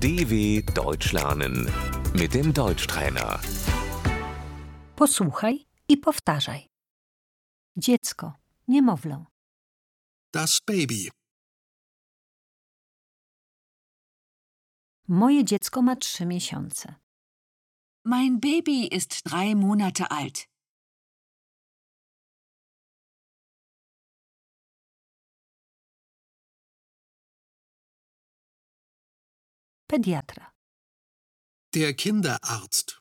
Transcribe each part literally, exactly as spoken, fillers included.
D W Deutsch lernen mit dem Deutschtrainer. Posłuchaj i powtarzaj. Dziecko, niemowlę. Das Baby. Moje dziecko ma trzy miesiące. Mein Baby ist drei Monate alt. Pediatra. Der Kinderarzt.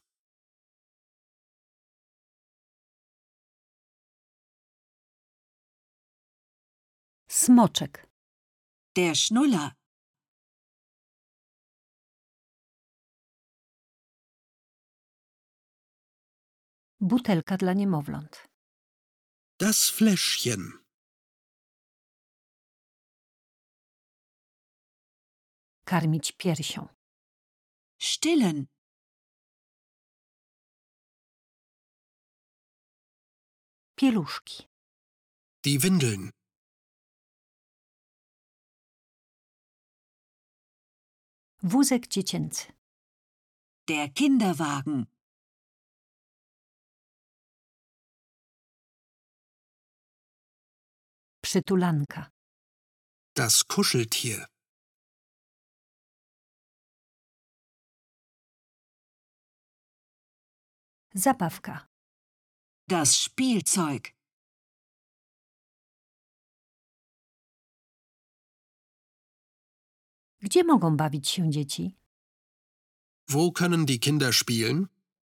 Smoczek. Der Schnuller. Butelka dla niemowląt. Das Fläschchen. Karmić piersią. Stillen. Pieluszki. Die Windeln. Wózek dziecięcy. Der Kinderwagen. Przytulanka. Das Kuscheltier. Zabawka. Das Spielzeug. Gdzie mogą bawić się dzieci? Wo können die Kinder spielen?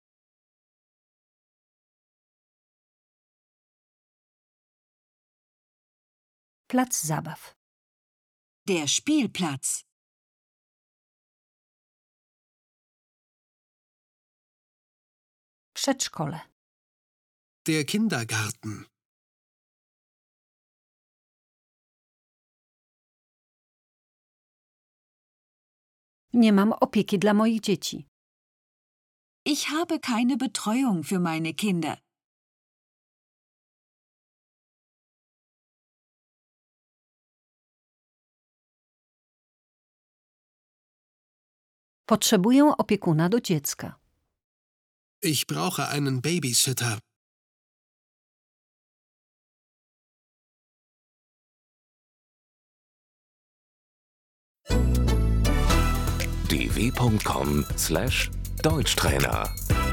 Plac zabaw. Der Spielplatz. Przedszkole. Der Kindergarten. Nie mam opieki dla moich dzieci. Ich habe keine Betreuung für meine Kinder. Potrzebuję opiekuna do dziecka. Ich brauche einen Babysitter. d w punkt com slash Deutschtrainer